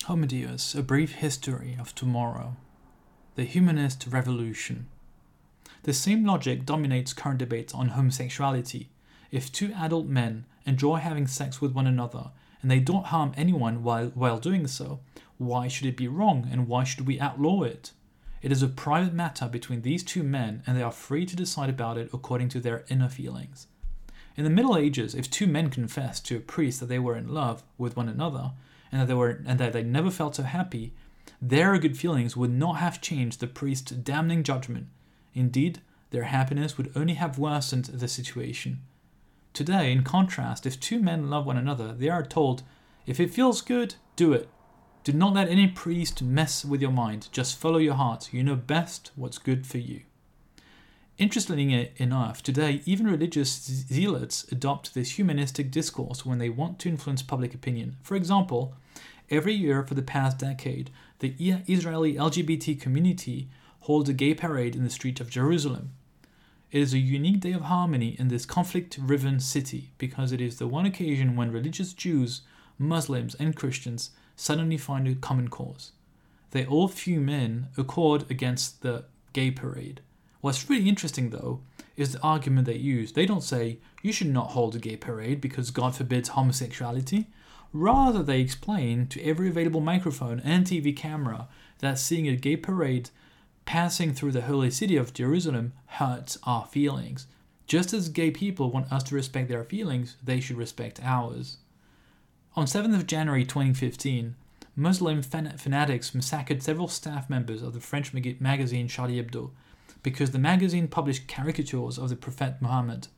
Homo Deus, A Brief History of Tomorrow. The Humanist Revolution. The same logic dominates current debates on homosexuality. If two adult men enjoy having sex with one another and they don't harm anyone while doing so, why should it be wrong and why should we outlaw it? It is a private matter between these two men and they are free to decide about it according to their inner feelings. In the Middle Ages, if two men confessed to a priest that they were in love with one another and that they never felt so happy, their good feelings would not have changed the priest's damning judgment. Indeed, their happiness would only have worsened the situation. Today, in contrast, if two men love one another, they are told, if it feels good, do it. Do not let any priest mess with your mind. Just follow your heart. You know best what's good for you. Interestingly enough, today, even religious zealots adopt this humanistic discourse when they want to influence public opinion. For example, every year for the past decade, the Israeli LGBT community holds a gay parade in the streets of Jerusalem. It is a unique day of harmony in this conflict-riven city because it is the one occasion when religious Jews, Muslims, and Christians suddenly find a common cause. They all fume in accord against the gay parade. What's really interesting, though, is the argument they use. They don't say, you should not hold a gay parade because God forbids homosexuality. Rather, they explain to every available microphone and TV camera that seeing a gay parade passing through the holy city of Jerusalem hurts our feelings. Just as gay people want us to respect their feelings, they should respect ours. On 7th of January 2015, Muslim fanatics massacred several staff members of the French magazine Charlie Hebdo because the magazine published caricatures of the Prophet Muhammad.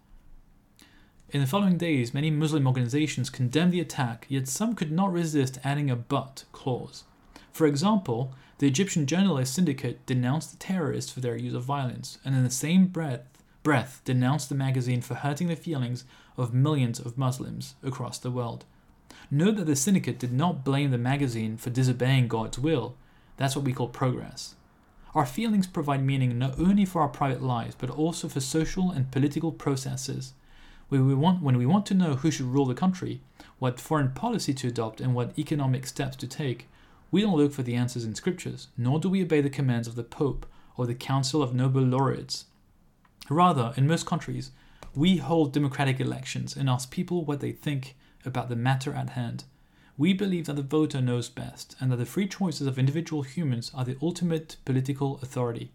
In the following days, many Muslim organizations condemned the attack, yet some could not resist adding a "but" clause. For example, the Egyptian Journalist Syndicate denounced the terrorists for their use of violence, and in the same breath denounced the magazine for hurting the feelings of millions of Muslims across the world. Note that the syndicate did not blame the magazine for disobeying God's will. That's what we call progress. Our feelings provide meaning not only for our private lives, but also for social and political processes. When we want to know who should rule the country, what foreign policy to adopt, and what economic steps to take, we don't look for the answers in scriptures, nor do we obey the commands of the Pope or the Council of Nobel Laureates. Rather, in most countries, we hold democratic elections and ask people what they think about the matter at hand. We believe that the voter knows best, and that the free choices of individual humans are the ultimate political authority.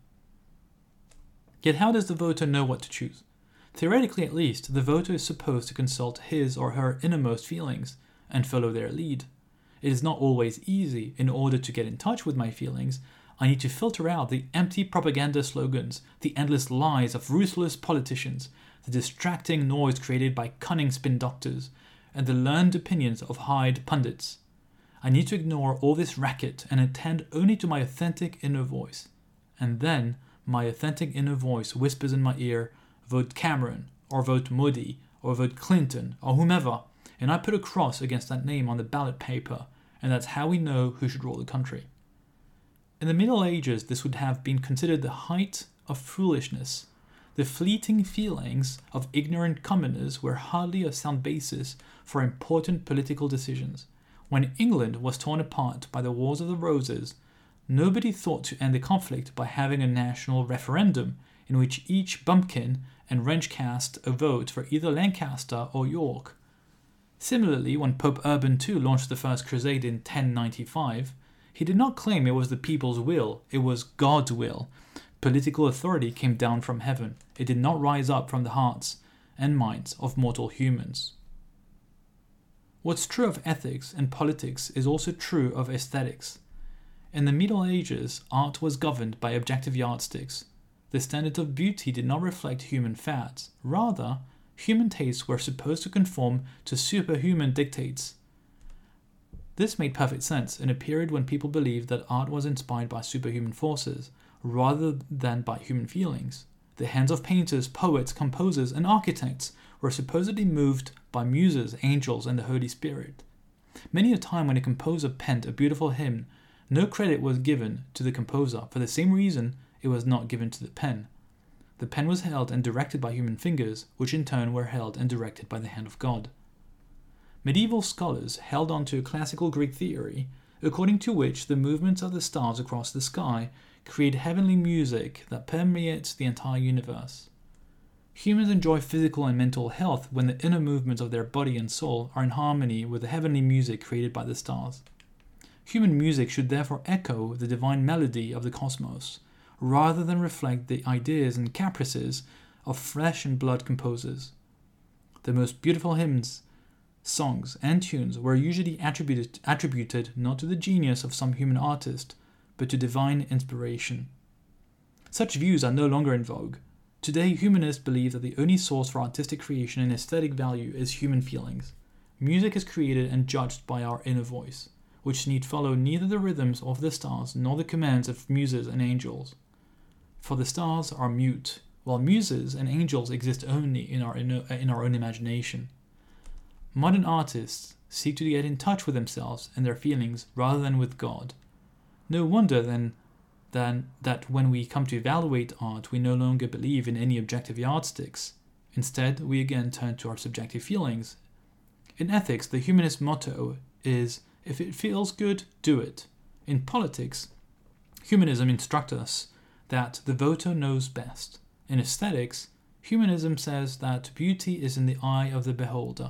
Yet how does the voter know what to choose? Theoretically at least, the voter is supposed to consult his or her innermost feelings and follow their lead. It is not always easy. In order to get in touch with my feelings, I need to filter out the empty propaganda slogans, the endless lies of ruthless politicians, the distracting noise created by cunning spin doctors, and the learned opinions of Hyde pundits. I need to ignore all this racket and attend only to my authentic inner voice. And then, my authentic inner voice whispers in my ear, vote Cameron, or vote Modi, or vote Clinton, or whomever, and I put a cross against that name on the ballot paper, and that's how we know who should rule the country. In the Middle Ages, this would have been considered the height of foolishness. The fleeting feelings of ignorant commoners were hardly a sound basis for important political decisions. When England was torn apart by the Wars of the Roses, nobody thought to end the conflict by having a national referendum in which each bumpkin and wrench cast a vote for either Lancaster or York. Similarly, when Pope Urban II launched the First Crusade in 1095, he did not claim it was the people's will, it was God's will. Political authority came down from heaven. It did not rise up from the hearts and minds of mortal humans. What's true of ethics and politics is also true of aesthetics. In the Middle Ages, art was governed by objective yardsticks. The standards of beauty did not reflect human fads. Rather, human tastes were supposed to conform to superhuman dictates. This made perfect sense in a period when people believed that art was inspired by superhuman forces, rather than by human feelings. The hands of painters, poets, composers, and architects were supposedly moved by muses, angels, and the Holy Spirit. Many a time when a composer penned a beautiful hymn, no credit was given to the composer for the same reason it was not given to the pen. The pen was held and directed by human fingers, which in turn were held and directed by the hand of God. Medieval scholars held on to a classical Greek theory according to which the movements of the stars across the sky create heavenly music that permeates the entire universe. Humans enjoy physical and mental health when the inner movements of their body and soul are in harmony with the heavenly music created by the stars. Human music should therefore echo the divine melody of the cosmos, rather than reflect the ideas and caprices of flesh and blood composers. The most beautiful hymns, songs, and tunes were usually attributed not to the genius of some human artist, but to divine inspiration. Such views are no longer in vogue. Today, humanists believe that the only source for artistic creation and aesthetic value is human feelings. Music is created and judged by our inner voice, which need follow neither the rhythms of the stars nor the commands of muses and angels. For the stars are mute, while muses and angels exist only in our own imagination. Modern artists seek to get in touch with themselves and their feelings rather than with God. No wonder then that when we come to evaluate art, we no longer believe in any objective yardsticks. Instead, we again turn to our subjective feelings. In ethics, the humanist motto is, if it feels good, do it. In politics, humanism instructs us that the voter knows best. In aesthetics, humanism says that beauty is in the eye of the beholder.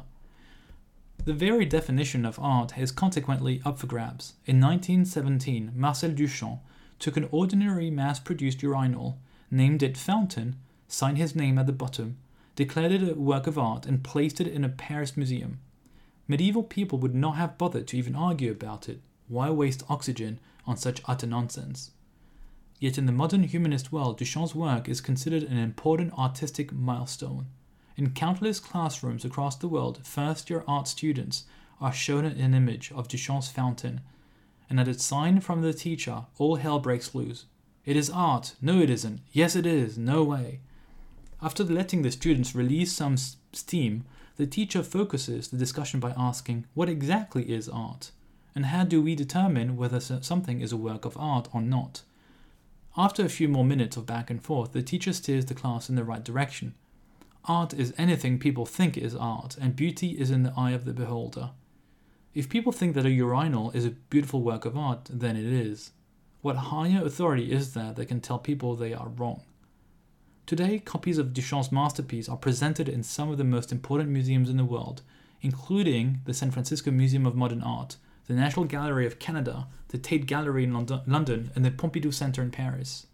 The very definition of art is consequently up for grabs. In 1917, Marcel Duchamp took an ordinary mass-produced urinal, named it Fountain, signed his name at the bottom, declared it a work of art, and placed it in a Paris museum. Medieval people would not have bothered to even argue about it. Why waste oxygen on such utter nonsense? Yet in the modern humanist world, Duchamp's work is considered an important artistic milestone. In countless classrooms across the world, first-year art students are shown an image of Duchamp's Fountain, and at a sign from the teacher, all hell breaks loose. It is art. No, it isn't. Yes, it is. No way. After letting the students release some steam, the teacher focuses the discussion by asking, what exactly is art? And how do we determine whether something is a work of art or not? After a few more minutes of back and forth, the teacher steers the class in the right direction. Art is anything people think is art, and beauty is in the eye of the beholder. If people think that a urinal is a beautiful work of art, then it is. What higher authority is there that can tell people they are wrong? Today, copies of Duchamp's masterpiece are presented in some of the most important museums in the world, including the San Francisco Museum of Modern Art, the National Gallery of Canada, the Tate Gallery in London, and the Pompidou Center in Paris.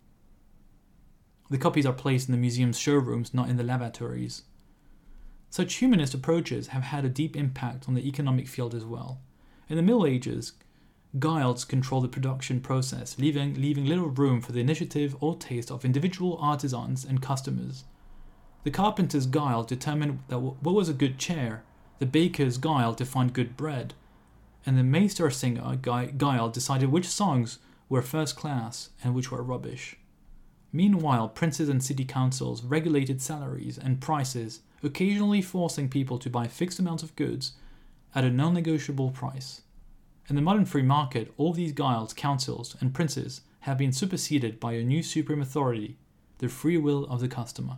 The copies are placed in the museum's showrooms, not in the lavatories. Such humanist approaches have had a deep impact on the economic field as well. In the Middle Ages, guilds controlled the production process, leaving little room for the initiative or taste of individual artisans and customers. The carpenter's guild determined what was a good chair, the baker's guild defined good bread, and the Meistersinger guild decided which songs were first class and which were rubbish. Meanwhile, princes and city councils regulated salaries and prices, occasionally forcing people to buy fixed amounts of goods at a non-negotiable price. In the modern free market, all these guilds, councils, and princes have been superseded by a new supreme authority, the free will of the customer.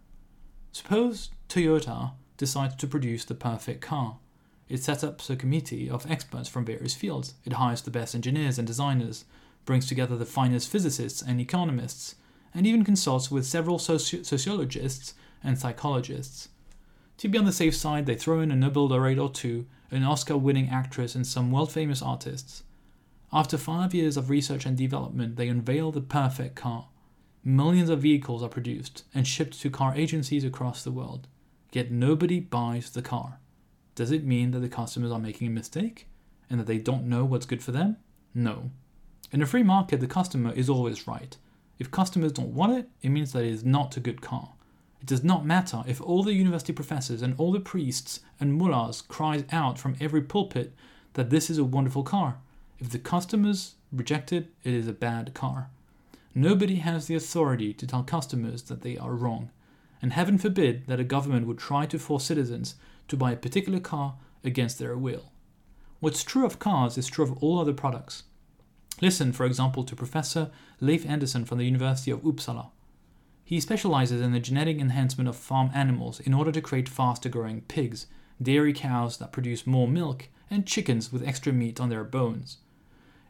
Suppose Toyota decides to produce the perfect car. It sets up a committee of experts from various fields. It hires the best engineers and designers, brings together the finest physicists and economists, and even consults with several sociologists and psychologists. To be on the safe side, they throw in a Nobel laureate or two, an Oscar-winning actress, and some world-famous artists. After 5 years of research and development, they unveil the perfect car. Millions of vehicles are produced and shipped to car agencies across the world. Yet nobody buys the car. Does it mean that the customers are making a mistake and that they don't know what's good for them? No. In a free market, the customer is always right. If customers don't want it, it means that it is not a good car. It does not matter if all the university professors and all the priests and mullahs cry out from every pulpit that this is a wonderful car. If the customers reject it, it is a bad car. Nobody has the authority to tell customers that they are wrong, and heaven forbid that a government would try to force citizens to buy a particular car against their will. What's true of cars is true of all other products. Listen, for example, to Professor Leif Anderson from the University of Uppsala. He specializes in the genetic enhancement of farm animals in order to create faster-growing pigs, dairy cows that produce more milk, and chickens with extra meat on their bones.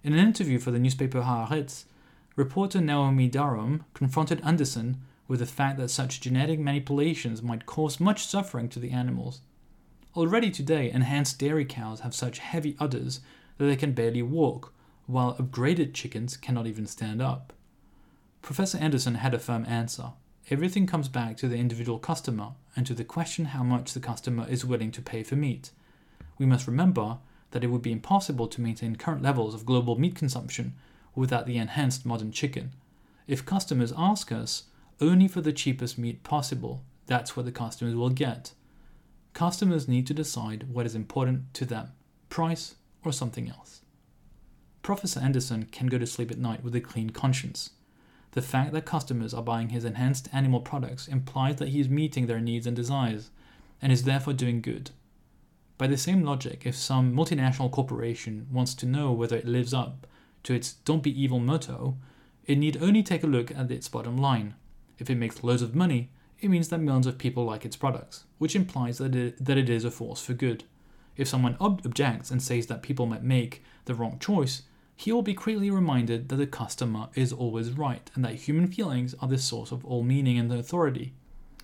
In an interview for the newspaper Haaretz, reporter Naomi Darum confronted Anderson with the fact that such genetic manipulations might cause much suffering to the animals. Already today, enhanced dairy cows have such heavy udders that they can barely walk, while upgraded chickens cannot even stand up. Professor Anderson had a firm answer. Everything comes back to the individual customer and to the question how much the customer is willing to pay for meat. We must remember that it would be impossible to maintain current levels of global meat consumption without the enhanced modern chicken. If customers ask us only for the cheapest meat possible, that's what the customers will get. Customers need to decide what is important to them, price or something else. Professor Anderson can go to sleep at night with a clean conscience. The fact that customers are buying his enhanced animal products implies that he is meeting their needs and desires, and is therefore doing good. By the same logic, if some multinational corporation wants to know whether it lives up to its "don't be evil" motto, it need only take a look at its bottom line. If it makes loads of money, it means that millions of people like its products, which implies that it is a force for good. If someone objects and says that people might make the wrong choice, he will be quickly reminded that the customer is always right and that human feelings are the source of all meaning and authority.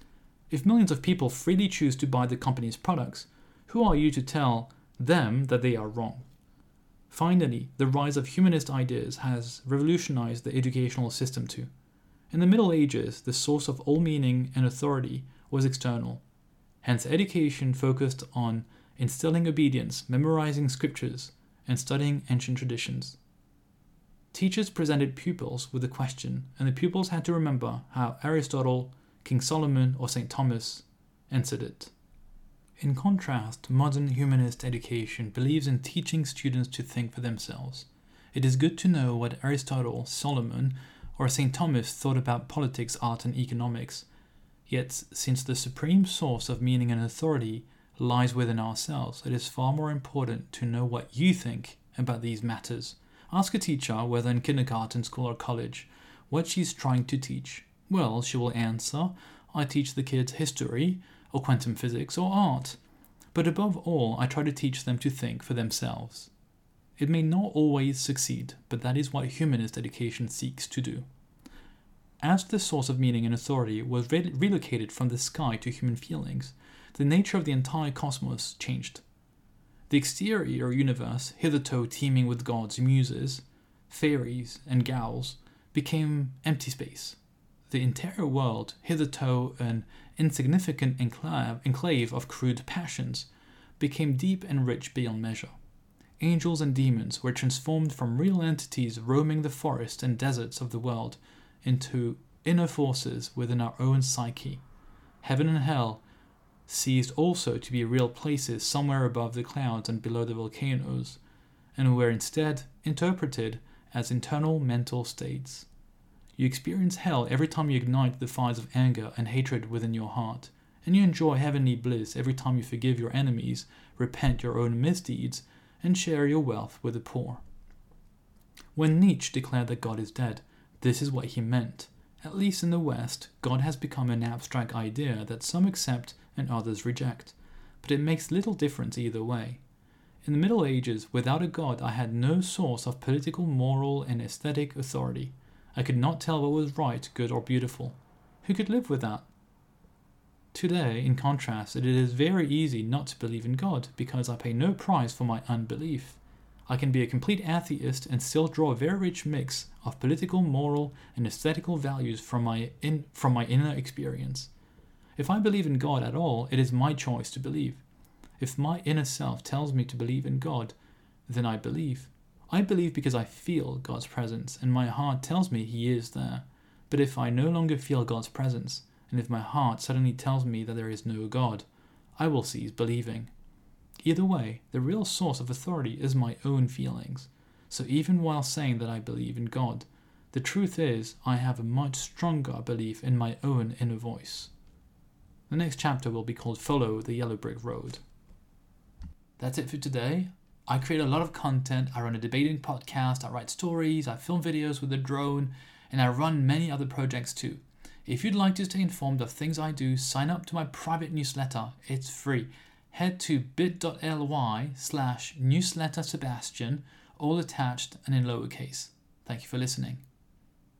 If millions of people freely choose to buy the company's products, who are you to tell them that they are wrong? Finally, the rise of humanist ideas has revolutionized the educational system too. In the Middle Ages, the source of all meaning and authority was external. Hence, education focused on instilling obedience, memorizing scriptures, and studying ancient traditions. Teachers presented pupils with a question, and the pupils had to remember how Aristotle, King Solomon, or St. Thomas answered it. In contrast, modern humanist education believes in teaching students to think for themselves. It is good to know what Aristotle, Solomon, or St. Thomas thought about politics, art, and economics. Yet, since the supreme source of meaning and authority lies within ourselves, it is far more important to know what you think about these matters. Ask a teacher, whether in kindergarten, school, or college, what she's trying to teach. Well, she will answer, I teach the kids history, or quantum physics, or art. But above all, I try to teach them to think for themselves. It may not always succeed, but that is what humanist education seeks to do. As the source of meaning and authority was relocated from the sky to human feelings, the nature of the entire cosmos changed. The exterior universe, hitherto teeming with gods, muses, fairies, and ghouls, became empty space. The interior world, hitherto an insignificant enclave of crude passions, became deep and rich beyond measure. Angels and demons were transformed from real entities roaming the forests and deserts of the world into inner forces within our own psyche. Heaven and hell ceased also to be real places somewhere above the clouds and below the volcanoes, and were instead interpreted as internal mental states. You experience hell every time you ignite the fires of anger and hatred within your heart, and you enjoy heavenly bliss every time you forgive your enemies, repent your own misdeeds, and share your wealth with the poor. When Nietzsche declared that God is dead, this is what he meant. At least in the West, God has become an abstract idea that some accept and others reject, but it makes little difference either way. In the Middle Ages, without a God, I had no source of political, moral, and aesthetic authority. I could not tell what was right, good, or beautiful. Who could live with that? Today, in contrast, it is very easy not to believe in God, because I pay no price for my unbelief. I can be a complete atheist and still draw a very rich mix of political, moral, and aesthetical values from my inner experience. If I believe in God at all, it is my choice to believe. If my inner self tells me to believe in God, then I believe. I believe because I feel God's presence, and my heart tells me He is there. But if I no longer feel God's presence, and if my heart suddenly tells me that there is no God, I will cease believing. Either way, the real source of authority is my own feelings. So even while saying that I believe in God, the truth is I have a much stronger belief in my own inner voice. The next chapter will be called Follow the Yellow Brick Road. That's it for today. I create a lot of content. I run a debating podcast, I write stories, I film videos with a drone, and I run many other projects too. If you'd like to stay informed of things I do, sign up to my private newsletter. It's free. Head to bit.ly/newslettersebastian all attached and in lowercase. Thank you for listening.